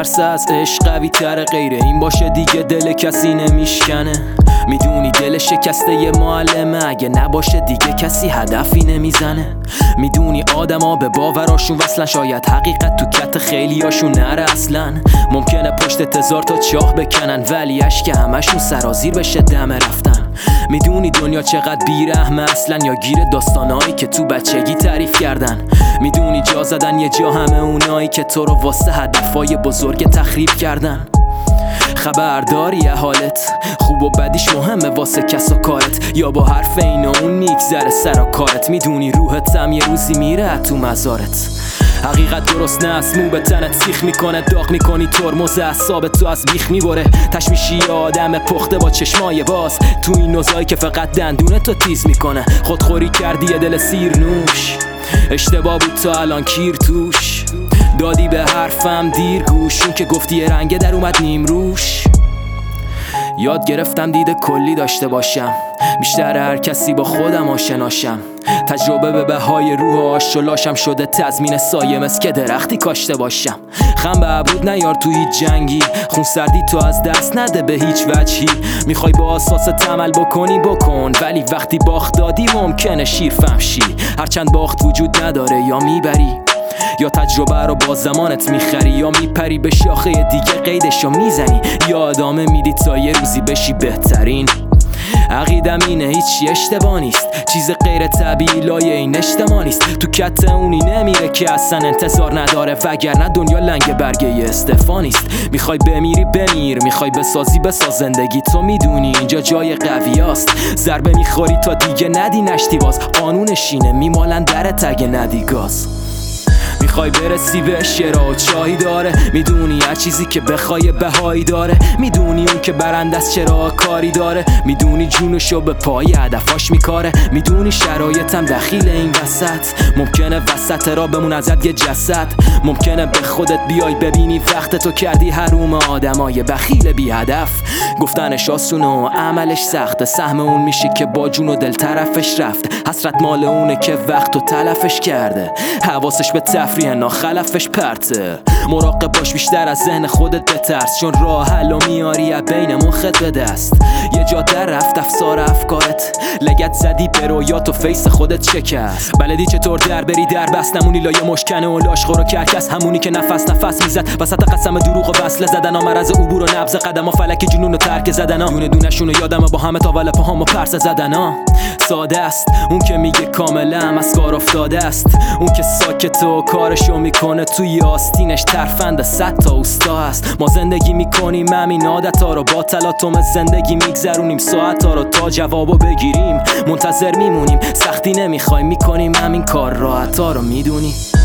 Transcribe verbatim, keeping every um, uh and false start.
میترسه از عشق قوی تر، غیره این باشه دیگه دل کسی نمیشکنه. میدونی دل شکسته یه معلمه، اگه نباشه دیگه کسی هدفی نمیزنه. میدونی آدما به باوراشون وصلن، شاید حقیقت تو کت خیلیاشون نره اصلا. ممکنه پشت تزار تا چاه بکنن، ولی اشک همشون سرازیر بشه دم رفتن. میدونی دنیا چقدر بیرحمه اصلا، یا گیر داستانایی که تو بچگی تعریف کردن. میدونی جا زدن یه جا همه اونایی که تو رو واسه هدفای بزرگ تخریب کردن. خبرداری یه حالت خوب و بدیش مهمه واسه کس و کارت، یا با حرف این و اون میگذره سر و کارت. میدونی روحت هم یه روزی میره تو مزارت. حقیقت درست نه، مو به تنت سیخ میکنه، داغ میکنی ترمز اعصاب تو از بیخ میبره. تشمیشی یه آدم پخته با چشمای باز، تو این نوزایی که فقط دندونه تو تیز میکنه. خودخوری کردی یه دل سیرنوش، اشتباه بود تا الان کیر توش. دادی به حرفم دیر گوش، اون که گفتی یه رنگه در اومد نیم روش. یاد گرفتم دید کلی داشته باشم، بیشتر هر کسی با خودم آشناشم. تجربه به بهای روح آشلاشم شده تضمین سایه مثل که درختی کاشته باشم. خم به عبود نیار تو هیچ جنگی، خون سردی تو از دست نده به هیچ وجهی. میخوای با اساس تمل بکنی بکن، ولی وقتی باخت دادی ممکنه شیر فهم شی. هرچند باخت وجود نداره، یا میبری یا تجربه رو با زمانت میخری، یا میپری به شاخه دیگه قیدشو میزنی، یا ادامه میدی تا یه روزی بشی بهترین. عقیدم اینه هیچی اشتباه نیست، چیز غیر طبیعی لایه این اجتماع نیست. تو کت اونی نمیره که اصلا انتظار نداره، وگرنه دنیا لنگ برگه استفا نیست. میخوای بمیری بمیر، میخوای بسازی بساز زندگی. تو میدونی اینجا جای قوی هست، ضربه میخوری تا دیگه ندی نشتی باز. قانونش اینه میمالن درت اگه ندی گاز. میخوای برسی به شرا و چایی داره، میدونی هر چیزی که بخوای بهایی داره. میدونی اون که برنده از چرا کاری داره، میدونی جونشو به پای هدفاش میکاره. میدونی شرایطم دخیل این وسط، ممکنه وسط را بمون ازت یه جسد. ممکنه به خودت بیای ببینی وقت تو کردی حروم آدمای بخیل بی هدف. گفتنش آسونه و عملش سخته، سهم اون میشه که با جون و دل طرفش رفت. حسرت مال اونه که وقت و تلفش کرده، حواسش به تفریح ناخلفش پرته. مراقب باش بیشتر از ذهن خودت بترس، چون راه حل و میاری از بین مخت به دست. یه جا در رفت افسار افکارت، لگت زدی به رویات و فیس خودت شکست. بلدی چطور در بری در بست، نمونی لایه مشکنه و لاشخور و کرکس. همونی که نفس نفس میزد وسط قسم دروغ و وصله زدن ها، مرز عبور و نبض قدم ها، فلک جنون و ترک زدن ها. دونه دونه شونو یادم با همه تاول پاهام و پرس زدن ها. ساده است اون که میگه کاملا از کار افتاده است، اون که ساکت و کارشو میکنه توی آستینش ترفند صد تا اوستا هست. ما زندگی میکنیم همین عادتا رو، با تلاطم زندگی میگذرونیم ساعتا رو تا جوابو بگیریم. منتظر میمونیم، سختی نمیخوایم، میکنیم همین کار راحتا رو. میدونی